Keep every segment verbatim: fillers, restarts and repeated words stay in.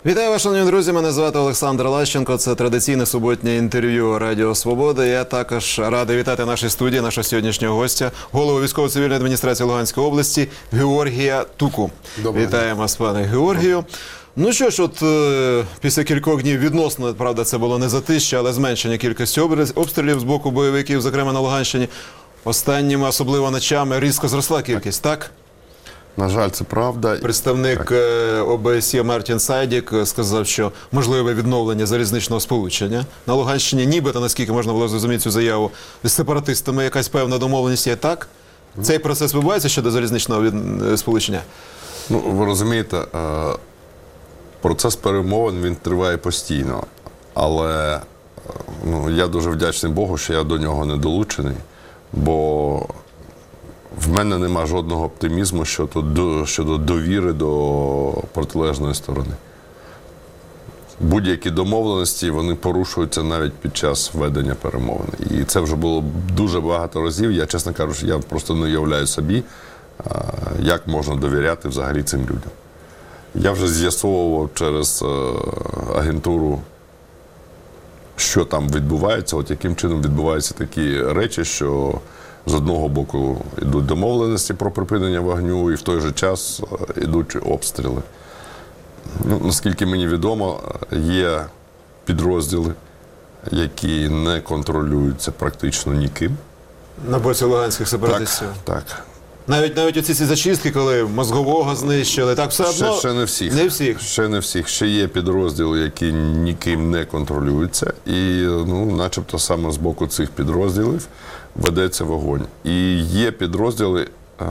Вітаю вас, шановні друзі, мене звати Олександр Лащенко, це традиційне суботнє інтерв'ю Радіо Свобода. Я також радий вітати в нашій студії нашого сьогоднішнього гостя, голову військово-цивільної адміністрації Луганської області Георгія Туку. Доброго Вітаємо вас, пане Георгію. Ну що ж, от е, після кількох днів відносно, правда, це було не затища, але зменшення кількості обстрілів з боку бойовиків, зокрема на Луганщині, останніми, особливо ночами, різко зросла кількість, так? На жаль, це правда. Представник О Б С Є Мартін Сайдік сказав, що можливе відновлення залізничного сполучення на Луганщині, нібито, наскільки можна було зрозуміти цю заяву, з сепаратистами якась певна домовленість є, так? Цей процес відбувається щодо залізничного сполучення? Ну, ви розумієте, процес перемовин, він триває постійно. Але ну, я дуже вдячний Богу, що я до нього не долучений, бо в мене нема жодного оптимізму щодо, щодо довіри до протилежної сторони. Будь-які домовленості, вони порушуються навіть під час ведення перемовин. І це вже було дуже багато разів. Я, чесно кажучи, я просто не уявляю собі, як можна довіряти взагалі цим людям. Я вже з'ясовував через агентуру, що там відбувається, от яким чином відбуваються такі речі, що з одного боку йдуть домовленості про припинення вогню, і в той же час йдуть обстріли. Ну, наскільки мені відомо, є підрозділи, які не контролюються практично ніким. На боці луганських сепаратистів? Так, так. Навіть, навіть оці ці зачистки, коли мозгового знищили, так все одно? Ще, ще не всіх. Не всіх? Ще не всіх. Ще є підрозділи, які ніким не контролюються. І, ну, начебто, саме з боку цих підрозділів ведеться вогонь. І є підрозділи, е,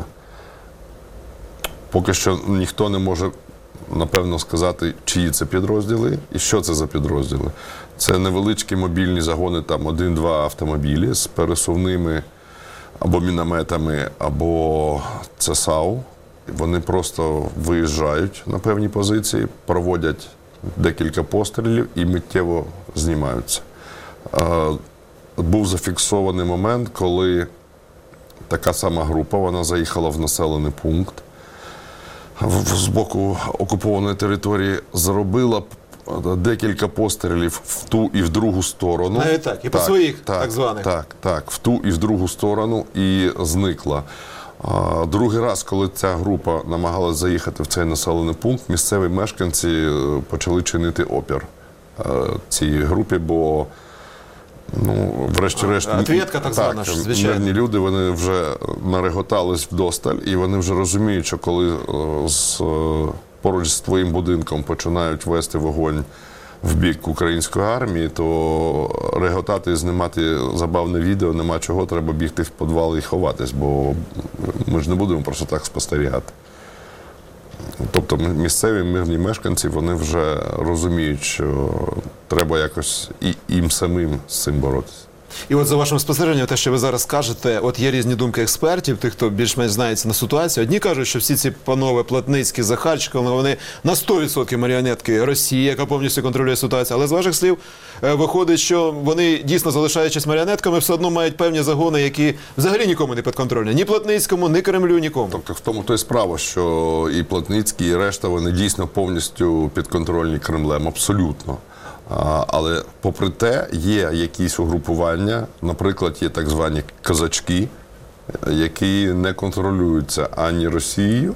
поки що ніхто не може, напевно, сказати, чиї це підрозділи і що це за підрозділи. Це невеличкі мобільні загони, там один-два автомобілі з пересувними або мінометами, або це САУ. Вони просто виїжджають на певні позиції, проводять декілька пострілів і миттєво знімаються. Був зафіксований момент, коли така сама група, вона заїхала в населений пункт з боку окупованої території, зробила декілька пострілів в ту і в другу сторону. Навіть так, і по своїх, так, так званих. Так, так, в ту і в другу сторону, і зникла. А, другий раз, коли ця група намагалась заїхати в цей населений пункт, місцеві мешканці почали чинити опір цій групі, бо, ну, врешті-решт, Ответка так звана, так, звичайно. мирні люди, вони вже нареготались вдосталь, і вони вже розуміють, що коли з поруч з твоїм будинком починають вести вогонь в бік української армії, то реготати і знімати забавне відео нема чого, треба бігти в підвал і ховатись, бо ми ж не будемо просто так спостерігати. Тобто місцеві мирні мешканці, вони вже розуміють, що треба якось і їм самим з цим боротися. І от за вашим спостереженням, те, що ви зараз кажете, от є різні думки експертів, тих, хто більш-менш знається на ситуацію. Одні кажуть, що всі ці панове Плотницькі, Захарченко, вони на сто відсотків маріонетки Росії, яка повністю контролює ситуацію. Але з ваших слів виходить, що вони, дійсно залишаючись маріонетками, все одно мають певні загони, які взагалі нікому не підконтрольні. Ні Плотницькому, ні Кремлю, нікому. Тобто в тому то й справа, що і Плотницький, і решта, вони дійсно повністю підконтрольні Кремлем, абсолютно. Але, попри те, є якісь угрупування, наприклад, є так звані козачки, які не контролюються ані Росією,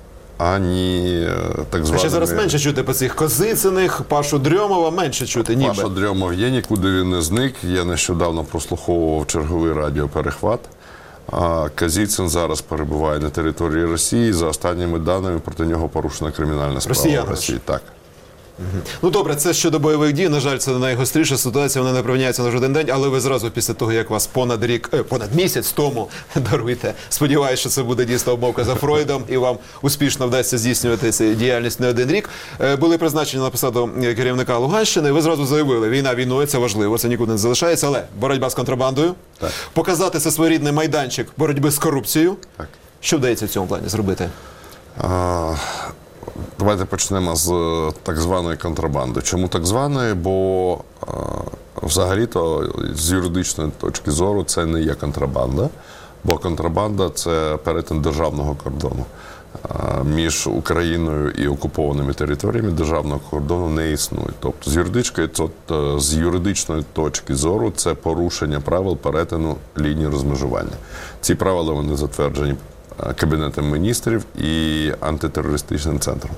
ані так званими... А ще зараз менше чути по цих Козицыних, Пашу Дрьомова менше чути, ніби. Паша Дрьомов є, нікуди він не зник. Я нещодавно прослуховував черговий радіоперехват. А Козицын зараз перебуває на території Росії. За останніми даними, проти нього порушена кримінальна справа Росіяни в Росії. Так. Угу. Ну добре, це щодо бойових дій, на жаль, це найгостріша ситуація, вона не припиняється на жоден день, але ви зразу після того, як вас понад рік, е, понад місяць тому, даруйте, сподіваюся, що це буде дійсно обмовка за Фройдом і вам успішно вдасться здійснювати цю діяльність не один рік, е, були призначені на посаду керівника Луганщини, ви зразу заявили, війна війною, це важливо, це нікуди не залишається, але боротьба з контрабандою, так. Показати це своєрідний майданчик боротьби з корупцією, так. Що вдається в цьому плані зробити? А... Давайте почнемо з так званої контрабанди. Чому так званої? Бо взагалі-то з юридичної точки зору це не є контрабанда, бо контрабанда – це перетин державного кордону. між Україною і окупованими територіями державного кордону не існує. Тобто з юридичної, з юридичної точки зору це порушення правил перетину лінії розмежування. Ці правила вони затверджені Кабінетом міністрів і антитерористичним центром.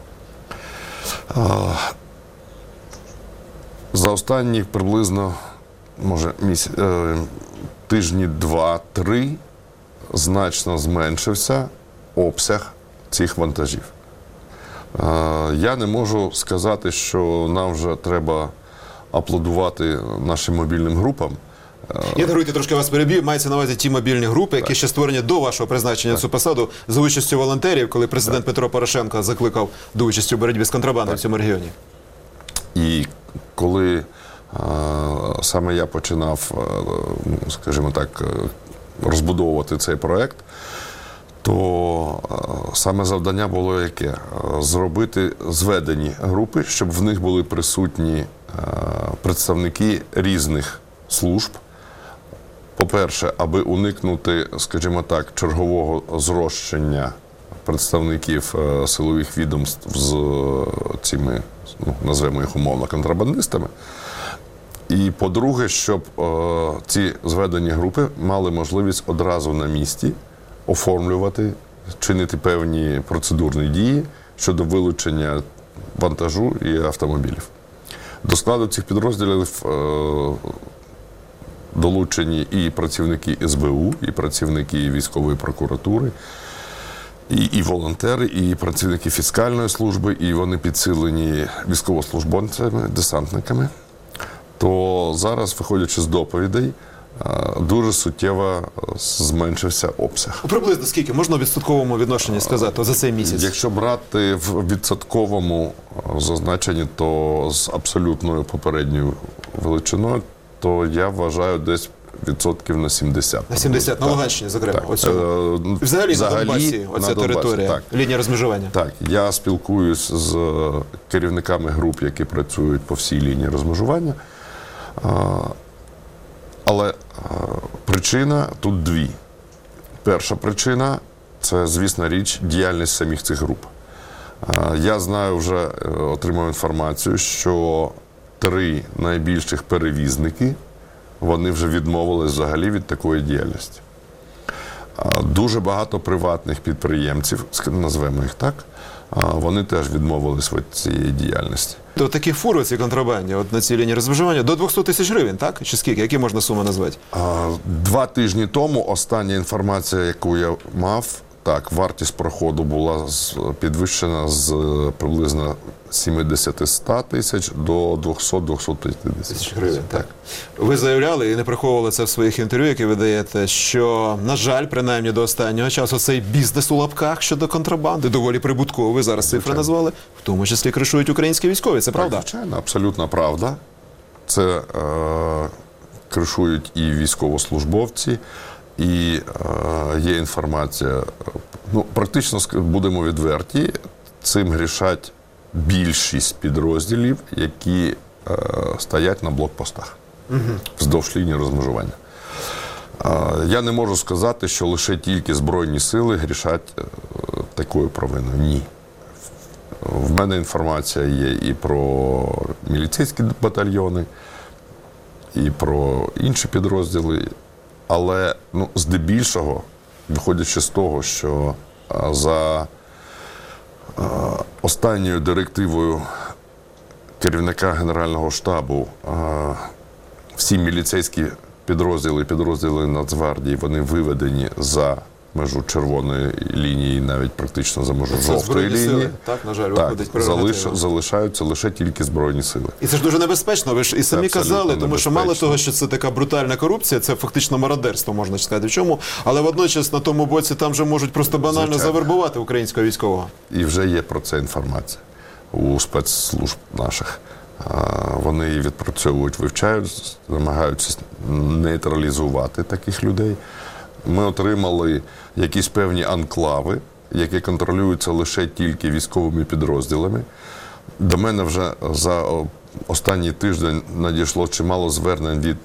За останні приблизно, може, місяць, тижні два-три значно зменшився обсяг цих вантажів. Я не можу сказати, що нам вже треба аплодувати нашим мобільним групам. Я, даруйте, трошки вас переб'ю. Мається на увазі ті мобільні групи, які ще створені до вашого призначення на цю посаду за участю волонтерів, коли президент Петро Порошенко закликав до участі у боротьбі з контрабандою в цьому регіоні. І коли а, саме я починав, а, скажімо так, розбудовувати цей проект, то а, саме завдання було яке? Зробити зведені групи, щоб в них були присутні а, представники різних служб. По-перше, аби уникнути, скажімо так, чергового зрощення представників е, силових відомств з е, цими, ну, назвемо їх умовно, контрабандистами. І по-друге, щоб е, ці зведені групи мали можливість одразу на місці оформлювати, чинити певні процедурні дії щодо вилучення вантажу і автомобілів. До складу цих підрозділів е, долучені і працівники ес бе у, і працівники військової прокуратури, і, і волонтери, і працівники фіскальної служби, і вони підсилені військовослужбовцями, десантниками. То зараз, виходячи з доповідей, дуже суттєво зменшився обсяг. Приблизно скільки? Можна в відсотковому відношенні сказати за цей місяць? Якщо брати в відсотковому зазначенні, то з абсолютною попередньою величиною, то я вважаю десь відсотків на сімдесят. На сімдесят, на Луганщині, зокрема. Так. Оцього. Взагалі, Взагалі на Донбасі, оця на Донбасі, територія, так. лінія розмежування. Так, я спілкуюсь з керівниками груп, які працюють по всій лінії розмежування. Але причина тут дві. Перша причина – це, звісно річ, діяльність самих цих груп. Я знаю, вже отримав інформацію, що три найбільших перевізники, вони вже відмовились взагалі від такої діяльності. Дуже багато приватних підприємців, назвемо їх так, вони теж відмовились від цієї діяльності. То такі фури, ці контрабандні, от на цій лінії розмежування, до двохсот тисяч гривень, так? Чи скільки? Які можна суми назвати? Два тижні тому остання інформація, яку я мав, так, вартість проходу була підвищена з приблизно сімдесят-ста тисяч до двохсот-двохсот п'ятдесят тисяч гривень. Так. Ви заявляли і не приховували це в своїх інтерв'ю, які ви даєте, що, на жаль, принаймні до останнього часу, цей бізнес у лапках щодо контрабанди доволі прибутковий. Ви зараз цифри назвали, в тому числі кришують українські військові. Це правда? Так, звичайно, абсолютно правда. Це е, кришують і військовослужбовці, і е, є інформація, ну, практично, будемо відверті, цим грішать більшість підрозділів, які е, стоять на блокпостах угу. вздовж лінії розмежування. Е, я не можу сказати, що лише тільки Збройні сили грішать е, такою провиною. Ні. В мене інформація є і про міліцейські батальйони, і про інші підрозділи. Але, ну, здебільшого, виходячи з того, що а, за а, останньою директивою керівника Генерального штабу а, всі міліцейські підрозділи, підрозділи Нацгвардії, вони виведені за межу червоної лінії, навіть практично за межу жовтої лінії. Сили. Так, на жаль, так, залиш, залишаються лише тільки Збройні сили. І це ж дуже небезпечно, ви ж і самі казали, тому що мало того, що це така брутальна корупція, це фактично мародерство, можна сказати, в чому, але водночас на тому боці там вже можуть просто банально Звичайно. завербувати українського військового. І вже є про це інформація у спецслужб наших. Вони її відпрацьовують, вивчають, намагаються нейтралізувати таких людей. Ми отримали якісь певні анклави, які контролюються лише тільки військовими підрозділами. До мене вже за останній тиждень надійшло чимало звернень від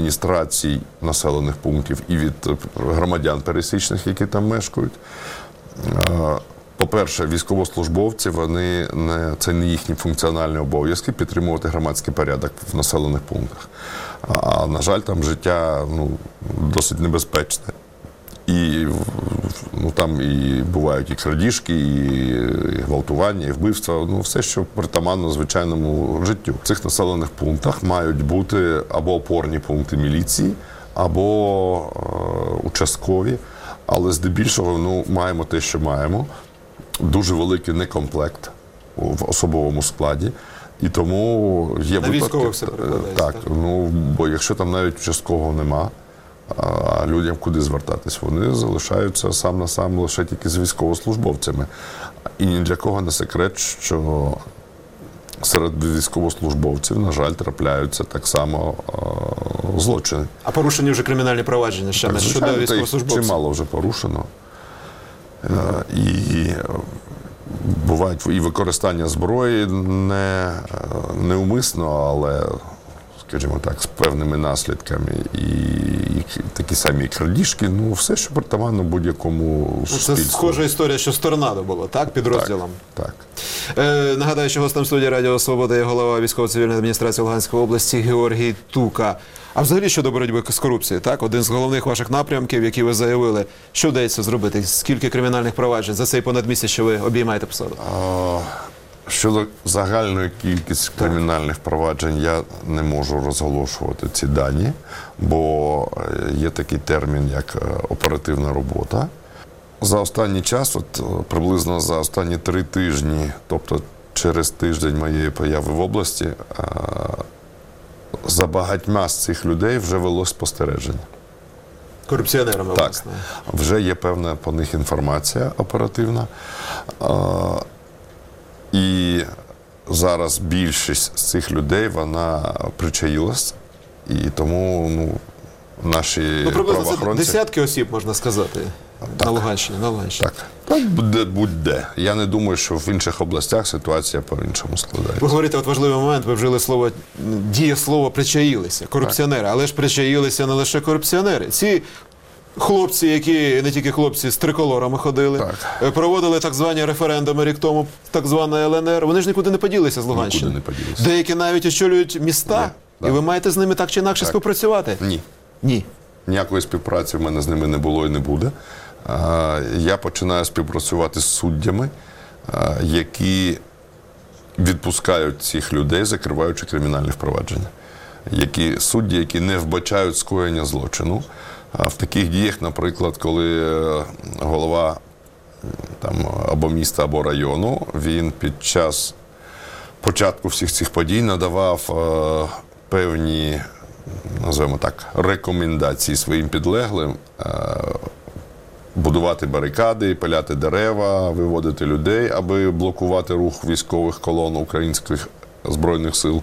адміністрацій населених пунктів і від громадян пересічних, які там мешкають. По-перше, військовослужбовці, вони не, це не їхні функціональні обов'язки підтримувати громадський порядок в населених пунктах. А, на жаль, там життя ну, досить небезпечне. І ну, там і бувають і крадіжки, і гвалтування, і вбивства, ну все, що притаманно звичайному життю. В цих населених пунктах мають бути або опорні пункти міліції, або е, участкові, але здебільшого ну, маємо те, що маємо. Дуже великий некомплект в особовому складі. І тому є на військових все перекладається. Так, ну, бо якщо там навіть участкового нема, а людям куди звертатись? Вони залишаються сам на сам лише тільки з військовослужбовцями. І ні для кого не секрет, що серед військовослужбовців, на жаль, трапляються так само а, злочини. А порушені вже кримінальні провадження ще не щодо військовослужбовців? Чимало вже порушено. І бувають і використання зброї не, неумисно, але, скажімо так, з певними наслідками. І, і такі самі крадіжки, ну, все, що притаманно будь-якому суспільству. Це схожа історія, що з торнадо було, так, підрозділом? Так, так. Е, нагадаю, що гостем студії Радіо Свобода є голова військово-цивільної адміністрації Луганської області Георгій Тука. А взагалі щодо боротьби з корупцією, так? Один з головних ваших напрямків, які ви заявили. Що вдається зробити? Скільки кримінальних проваджень за цей понад місяць, що ви обіймаєте посаду? А, щодо загальної кількості кримінальних проваджень, я не можу розголошувати ці дані, бо є такий термін, як оперативна робота. За останній час, от приблизно за останні три тижні, тобто через тиждень моєї появи в області, за багатьма з цих людей вже велось спостереження. Корупціонерами, так, власне. Вже є певна по них інформація оперативна. А, і зараз більшість з цих людей, вона причаїлась. І тому ну, наші ну, приблизно правоохоронці... це десятки осіб, можна сказати, так. на Луганщині. На Луганщині. Так. Так, будь-де, будь-де. Я не думаю, що в інших областях ситуація по-іншому складається. Ви говорите, от важливий момент, ви вжили слово, дієслово «причаїлися», корупціонери. Так. Але ж причаїлися не лише корупціонери. Ці хлопці, які, не тільки хлопці, з триколорами ходили, так. проводили так звані референдуми рік тому, так звана Л Н Р, вони ж нікуди не поділися з Луганщини. Нікуди не поділися. Деякі навіть очолюють міста, Ні. і ви маєте з ними так чи інакше так. співпрацювати? Ні. Ні. Ніякої співпраці в мене з ними не було і не буде. Я починаю співпрацювати з суддями, які відпускають цих людей, закриваючи кримінальні впровадження. Які судді, які не вбачають скоєння злочину. В таких діях, наприклад, коли голова там, або міста, або району, він під час початку всіх цих подій надавав е, певні, називаємо так, рекомендації своїм підлеглим, е, будувати барикади, пиляти дерева, виводити людей, аби блокувати рух військових колон українських Збройних сил.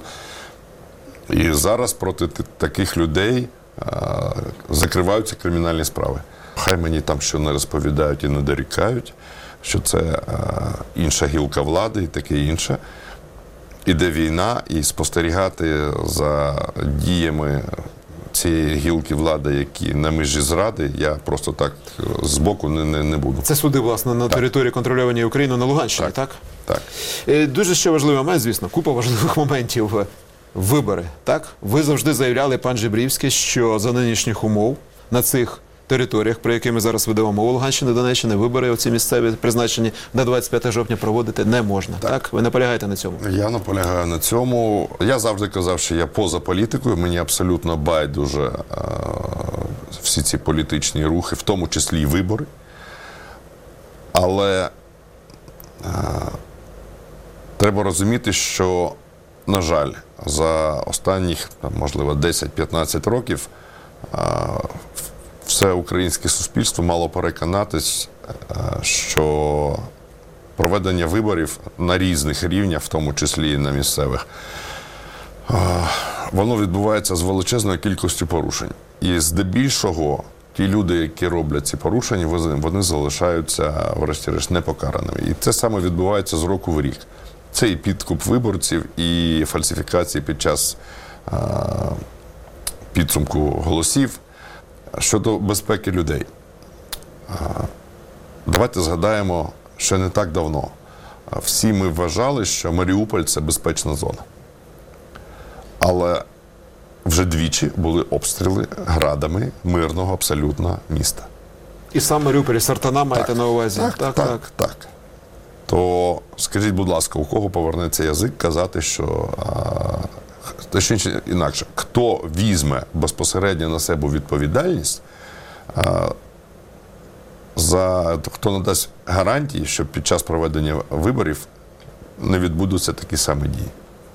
І зараз проти таких людей а, закриваються кримінальні справи. Хай мені там що не розповідають і не дорікають, що це а, інша гілка влади і таке інше. Іде війна, і спостерігати за діями цієї гілки влади, які на межі зради, я просто так збоку не, не, не буду. Це суди, власне, на так. території контрольованій Україною на Луганщині, так? Так. так. Дуже ще важливий момент, звісно, купа важливих моментів. Вибори, так? Ви завжди заявляли, пан Жебрівський, що за нинішніх умов на цих територіях, про які ми зараз ведемо мову Луганщини, Донеччини, вибори оці місцеві призначені на двадцять п'яте жовтня проводити не можна, так? так? Ви наполягаєте на цьому? Я наполягаю на цьому. Я завжди казав, що я поза політикою, мені абсолютно байдуже а, всі ці політичні рухи, в тому числі і вибори. Але а, треба розуміти, що на жаль, за останніх, можливо, десять-п'ятнадцять років все українське суспільство мало переконатись, що проведення виборів на різних рівнях, в тому числі і на місцевих, воно відбувається з величезною кількістю порушень. І здебільшого ті люди, які роблять ці порушення, вони залишаються, врешті-решт, непокараними. І це саме відбувається з року в рік. Це і підкуп виборців, і фальсифікації під час а, підсумку голосів. Щодо безпеки людей. А, давайте згадаємо, що не так давно всі ми вважали, що Маріуполь – це безпечна зона. Але вже двічі були обстріли градами мирного абсолютно міста. І сам Маріуполь, і Сартана маєте Так, на увазі? Так, так, так, так. То скажіть, будь ласка, у кого повернеться язик казати, що, а, точніше інакше, хто візьме безпосередньо на себе відповідальність, а, за, хто надасть гарантії, що під час проведення виборів не відбудуться такі самі дії?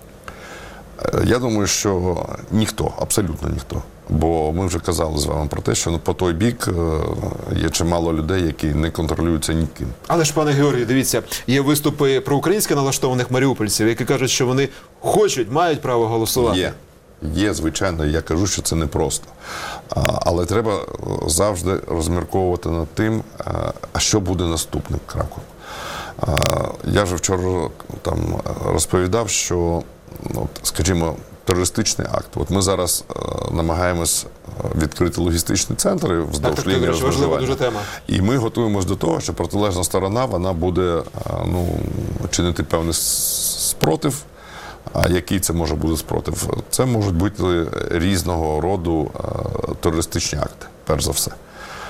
Я думаю, що ніхто, абсолютно ніхто. Бо ми вже казали з вами про те, що по той бік є чимало людей, які не контролюються ніким. Але ж, пане Георгію, дивіться, є виступи проукраїнськи налаштованих маріупольців, які кажуть, що вони хочуть, мають право голосувати. Є. Є, звичайно, я кажу, що це непросто. Але треба завжди розмірковувати над тим, а що буде наступним кроком. Я вже вчора там розповідав, що, от, скажімо, терористичний акт. От ми зараз намагаємось відкрити логістичні центри вздовж лінії розмежування. І ми готуємось до того, що протилежна сторона, вона буде, ну, чинити певний спротив. А який це може бути спротив? Це можуть бути різного роду терористичні акти, перш за все.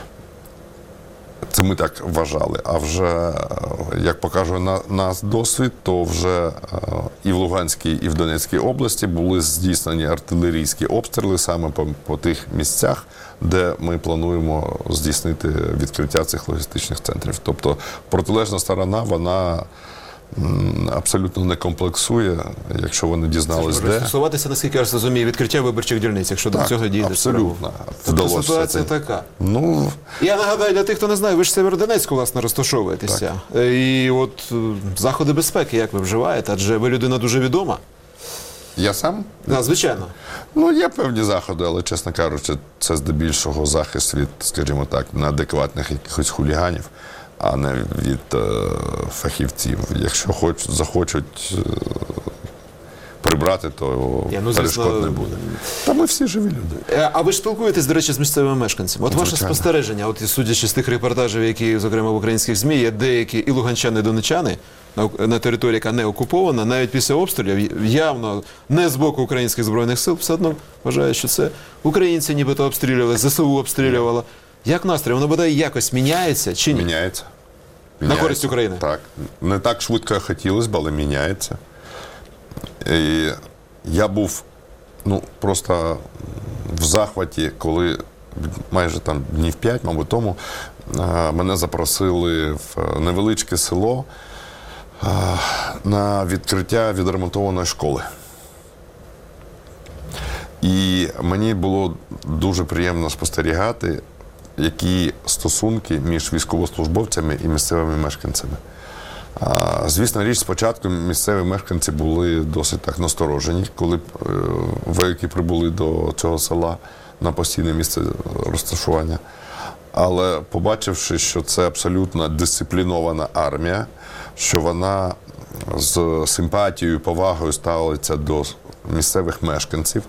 Це ми так вважали. А вже, як показує на, нас досвід, то вже і в Луганській, і в Донецькій області були здійснені артилерійські обстріли саме по, по тих місцях, де ми плануємо здійснити відкриття цих логістичних центрів. Тобто протилежна сторона, вона абсолютно не комплексує, якщо вони дізнались, це де. Стосуватися, наскільки я розумію, відкриття виборчих дільниць, якщо так, до цього дійде. абсолютно. Тобто ситуація це... така. Ну, я нагадаю, для тих, хто не знає, ви ж в Сєвєродонецьку, власне, розташовуєтеся. Так. І от заходи безпеки, як ви вживаєте? Адже ви людина дуже відома. Я сам? Так, звичайно. Ну, є певні заходи, але, чесно кажучи, це здебільшого захист від, скажімо так, неадекватних якихось хуліганів, а не від е, фахівців. Якщо хоч, захочуть е, прибрати, то Я, ну, перешкод звісно, не буде. Та ми всі живі люди. А ви ж спілкуєтесь, до речі, з місцевими мешканцями? От ваше спостереження, от судячи з тих репортажів, які, зокрема, в українських ЗМІ, є деякі і луганчани, і донеччани, на, на території, яка не окупована, навіть після обстрілів, явно не з боку українських збройних сил, все одно вважають, що це українці нібито обстрілювали, ЗСУ обстрілювало. Як настрій? Воно бодай якось міняється чи ні? Міняється. міняється. На користь України? Так. Не так швидко, як хотілося б, але міняється. І я був, ну, просто в захваті, коли майже там днів п'ять, мабуть, тому, мене запросили в невеличке село на відкриття відремонтованої школи. І мені було дуже приємно спостерігати, які стосунки між військовослужбовцями і місцевими мешканцями. Звісно, річ, спочатку місцеві мешканці були досить так насторожені, коли вояки прибули до цього села на постійне місце розташування. Але побачивши, що це абсолютно дисциплінована армія, що вона з симпатією, повагою ставиться до місцевих мешканців,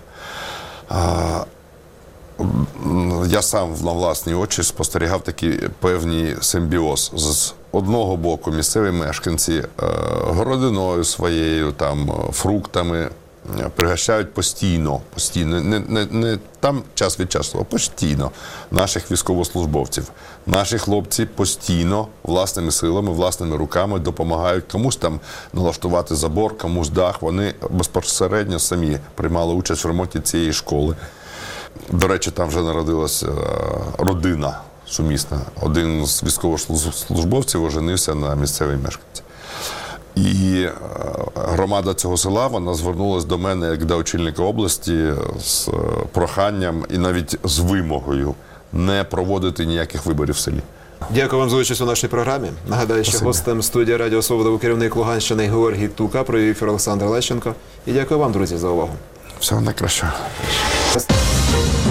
я сам на власні очі спостерігав такий певний симбіоз. З одного боку місцеві мешканці городиною своєю, там, фруктами пригощають постійно, постійно, не, не, не там час від часу, а постійно наших військовослужбовців. Наші хлопці постійно власними силами, власними руками допомагають комусь там налаштувати забор, комусь дах. Вони безпосередньо самі приймали участь в ремонті цієї школи. До речі, там вже народилася родина сумісна. Один з військовослужбовців оженився на місцевій мешканці. І громада цього села, вона звернулася до мене, як до очільника області, з проханням і навіть з вимогою не проводити ніяких виборів в селі. Дякую вам за участь у нашій програмі. Нагадаю, що гостем студії Радіо Свобода був керівник Луганщини Георгій Тука, провів ефір Олександр Лещенко. І дякую вам, друзі, за увагу. Всього найкращого. Thank you.